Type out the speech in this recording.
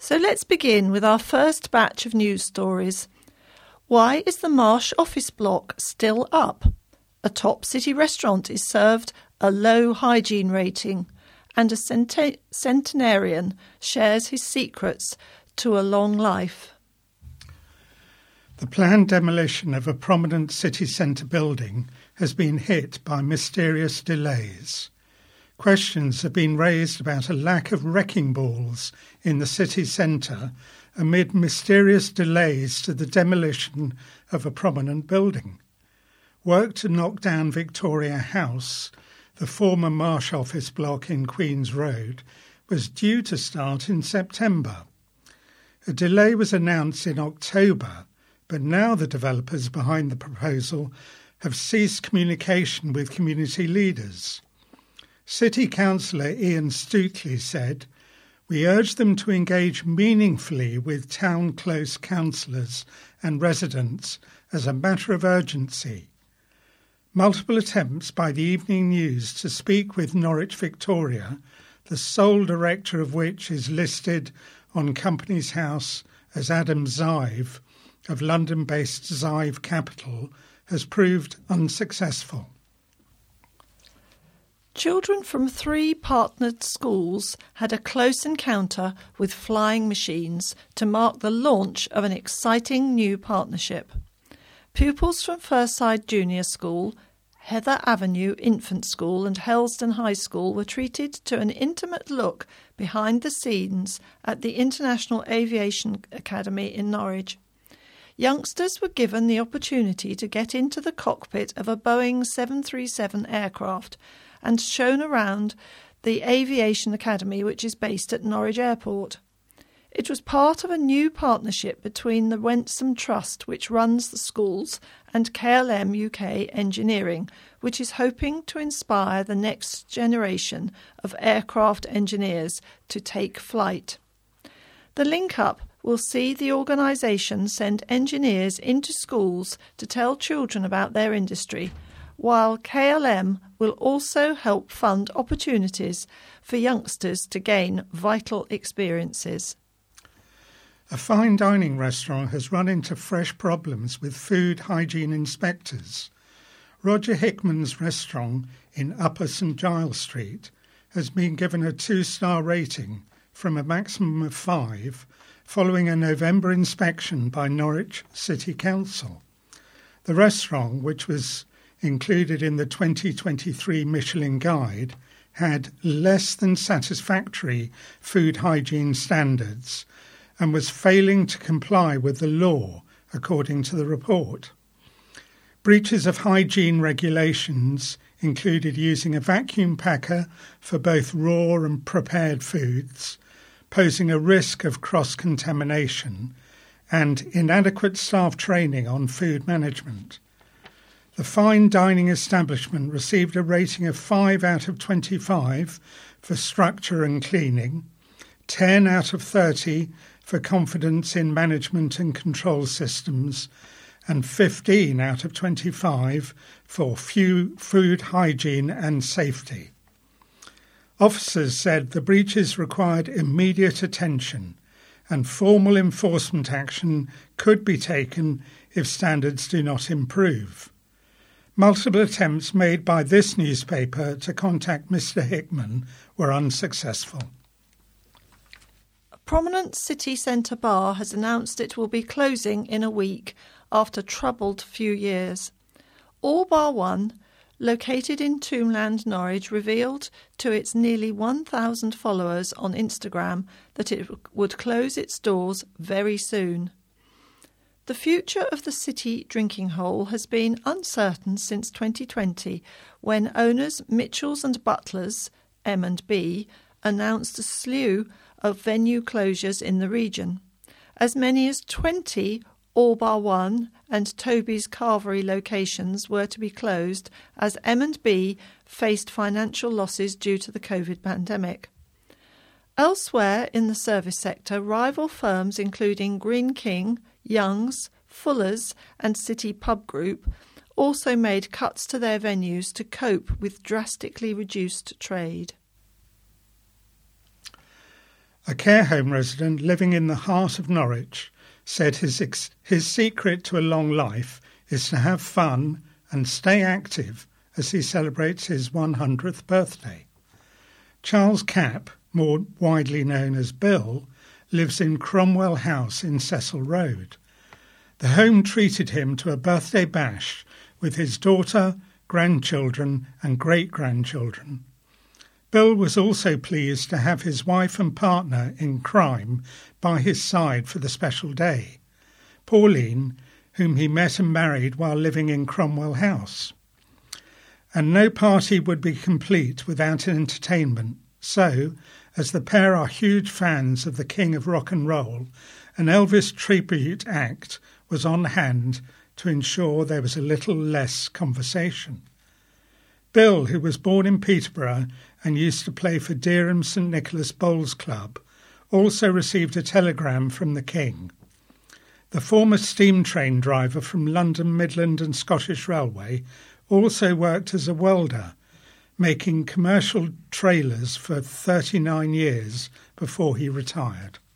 So let's begin with our first batch of news stories. Why is the Marsh office block still up? A top city restaurant is served a low hygiene rating, and a centenarian shares his secrets to a long life. The planned demolition of a prominent city centre building has been hit by mysterious delays. Questions have been raised about a lack of wrecking balls in the city centre amid mysterious delays to the demolition of a prominent building. Work to knock down Victoria House, the former Marsh office block in Queen's Road, was due to start in September. A delay was announced in October, but now the developers behind the proposal have ceased communication with community leaders. City Councillor Ian Stuteley said, "We urge them to engage meaningfully with town close councillors and residents as a matter of urgency." Multiple attempts by the Evening News to speak with Norwich Victoria, the sole director of which is listed on Companies House as Adam Zive of London-based Zive Capital, has proved unsuccessful. Children from 3 partnered schools had a close encounter with flying machines to mark the launch of an exciting new partnership. Pupils from Firstside Junior School, Heather Avenue Infant School and Helsden High School were treated to an intimate look behind the scenes at the International Aviation Academy in Norwich. Youngsters were given the opportunity to get into the cockpit of a Boeing 737 aircraft and shown around the Aviation Academy, which is based at Norwich Airport. It was part of a new partnership between the Wensum Trust, which runs the schools, and KLM UK Engineering, which is hoping to inspire the next generation of aircraft engineers to take flight. The link-up will see the organisation send engineers into schools to tell children about their industry, while KLM will also help fund opportunities for youngsters to gain vital experiences. A fine dining restaurant has run into fresh problems with food hygiene inspectors. Roger Hickman's restaurant in Upper St Giles Street has been given a 2-star rating from a maximum of 5 following a November inspection by Norwich City Council. The restaurant, which was included in the 2023 Michelin Guide, had less than satisfactory food hygiene standards and was failing to comply with the law, according to the report. Breaches of hygiene regulations included using a vacuum packer for both raw and prepared foods, posing a risk of cross-contamination, and inadequate staff training on food management. The fine dining establishment received a rating of 5 out of 25 for structure and cleaning, 10 out of 30 for confidence in management and control systems, and 15 out of 25 for food hygiene and safety. Officers said the breaches required immediate attention and formal enforcement action could be taken if standards do not improve. Multiple attempts made by this newspaper to contact Mr. Hickman were unsuccessful. A prominent city centre bar has announced it will be closing in a week after troubled few years. All Bar One, located in Tombland, Norwich, revealed to its nearly 1,000 followers on Instagram that it would close its doors very soon. The future of the city drinking hole has been uncertain since 2020, when owners Mitchells and Butlers, M&B, announced a slew of venue closures in the region. As many as 20 All Bar One and Toby's Carvery locations were to be closed as M&B faced financial losses due to the COVID pandemic. Elsewhere in the service sector, rival firms including Green King, Young's, Fuller's and City Pub Group also made cuts to their venues to cope with drastically reduced trade. A care home resident living in the heart of Norwich said his secret to a long life is to have fun and stay active as he celebrates his 100th birthday. Charles Capp, more widely known as Bill, lives in Cromwell House in Cecil Road. The home treated him to a birthday bash with his daughter, grandchildren and great-grandchildren. Bill was also pleased to have his wife and partner in crime by his side for the special day, Pauline, whom he met and married while living in Cromwell House. And no party would be complete without entertainment, so, as the pair are huge fans of the King of Rock and Roll, an Elvis tribute act was on hand to ensure there was a little less conversation. Bill, who was born in Peterborough and used to play for Dereham St Nicholas Bowls Club, also received a telegram from the King. The former steam train driver from London, Midland and Scottish Railway also worked as a welder, making commercial trailers for 39 years before he retired.